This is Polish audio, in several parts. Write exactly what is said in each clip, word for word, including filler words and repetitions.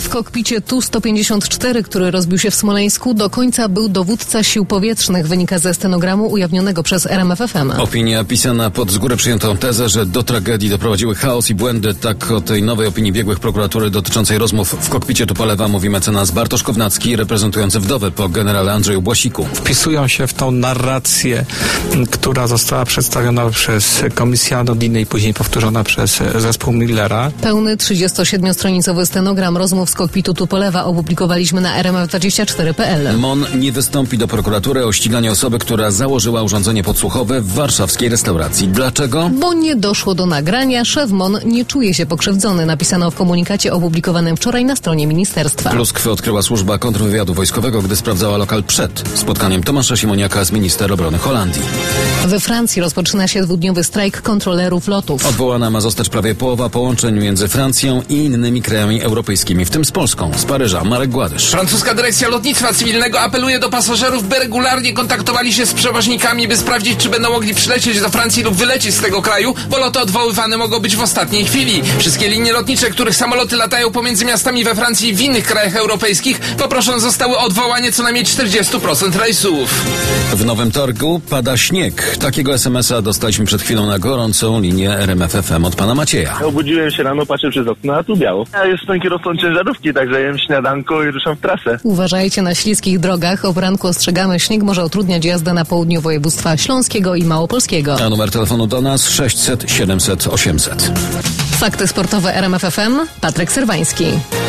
W kokpicie Tu sto pięćdziesiąt cztery, który rozbił się w Smoleńsku, do końca był dowódca sił powietrznych, wynika ze stenogramu ujawnionego przez R M F F M. Opinia pisana pod z góry przyjętą tezę, że do tragedii doprowadziły chaos i błędy. Tak o tej nowej opinii biegłych prokuratury dotyczącej rozmów w kokpicie Tupolewa mówi mecenas Bartosz Kownacki, reprezentujący wdowę po generale Andrzeju Błasiku. Wpisują się w tą narrację, która została przedstawiona przez Komisję Anodiny i później powtórzona przez zespół Millera. Pełny trzydziestosiedmiostronicowy stenogram rozmów z kokpitu Tupolewa opublikowaliśmy na R M F dwadzieścia cztery kropka p l. M O N nie wystąpi do prokuratury o ściganie osoby, która założyła urządzenie podsłuchowe w warszawskiej restauracji. Dlaczego? Bo nie doszło do nagrania, szef M O N nie czuje się pokrzywdzony, napisano w komunikacie opublikowanym wczoraj na stronie ministerstwa. Pluskwę odkryła służba kontrwywiadu wojskowego, gdy sprawdzała lokal przed spotkaniem Tomasza Siemoniaka z minister obrony Holandii. We Francji rozpoczyna się dwudniowy strajk kontrolerów lotów. Odwołana ma zostać prawie połowa połączeń między Francją i innymi krajami europejskimi, w tym z Polską. Z Paryża Marek Gładysz. Francuska Dyrekcja Lotnictwa Cywilnego apeluje do pasażerów, by regularnie kontaktowali się z przewoźnikami, by sprawdzić, czy będą mogli przylecieć do Francji lub wylecieć z tego kraju, bo loty odwoływane mogą być w ostatniej chwili. Wszystkie linie lotnicze, których samoloty latają pomiędzy miastami we Francji i w innych krajach europejskich, poproszą zostały o odwołanie co najmniej czterdzieści procent rejsów. W Nowym Targu pada śnieg. Takiego es em es a dostaliśmy przed chwilą na gorącą linię R M F F M od pana Macieja. Obudziłem się rano, patrzę przez okno, a tu biało. Ja jestem kierowcą ciężarówki, także jem śniadanko i ruszam w trasę. Uważajcie na śliskich drogach. O poranku ostrzegamy, śnieg może utrudniać jazdę na południu województwa śląskiego i małopolskiego. A numer telefonu do nas sześćset siedemset osiemset. Fakty sportowe R M F F M. Patryk Serwański.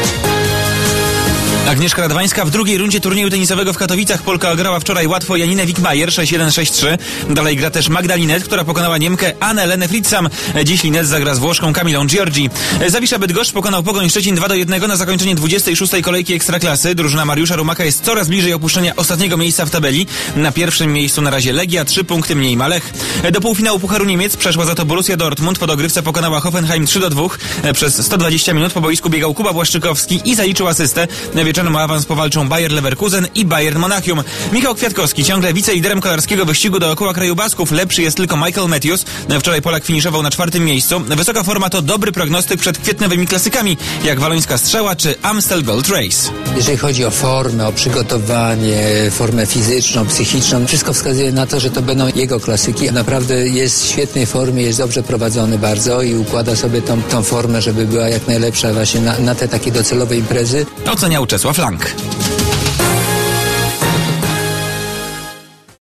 Agnieszka Radwańska w drugiej rundzie turnieju tenisowego w Katowicach. Polka ograła wczoraj łatwo Janinę Wickmajer sześć jeden sześć trzy. Dalej gra też Magda Linet, która pokonała Niemkę Annelenę Friedsam. Dziś Linet zagra z Włoszką Kamilą Giorgi. Zawisza Bydgoszcz pokonał Pogoń Szczecin dwa do jednego na zakończenie dwudziestej szóstej kolejki Ekstraklasy. Drużyna Mariusza Rumaka jest coraz bliżej opuszczenia ostatniego miejsca w tabeli. Na pierwszym miejscu na razie Legia, trzy punkty mniej ma Lech. Do półfinału Pucharu Niemiec przeszła za to Borussia Dortmund. Po dogrywce pokonała Hoffenheim trzy do dwóch. Przez sto dwadzieścia minut po boisku biegał Kuba Błaszczykowski i zaliczył asystę. Wieczorem o awans powalczą Bayer Leverkusen i Bayern Monachium. Michał Kwiatkowski ciągle wiceliderem kolarskiego wyścigu dookoła kraju Basków. Lepszy jest tylko Michael Matthews. Wczoraj Polak finiszował na czwartym miejscu. Wysoka forma to dobry prognostyk przed kwietniowymi klasykami, jak Walońska Strzała czy Amstel Gold Race. Jeżeli chodzi o formę, o przygotowanie, formę fizyczną, psychiczną, wszystko wskazuje na to, że to będą jego klasyki. Naprawdę jest w świetnej formie, jest dobrze prowadzony bardzo i układa sobie tą, tą formę, żeby była jak najlepsza właśnie na, na te takie docelowe imprezy. Oceniał Czesław Lang.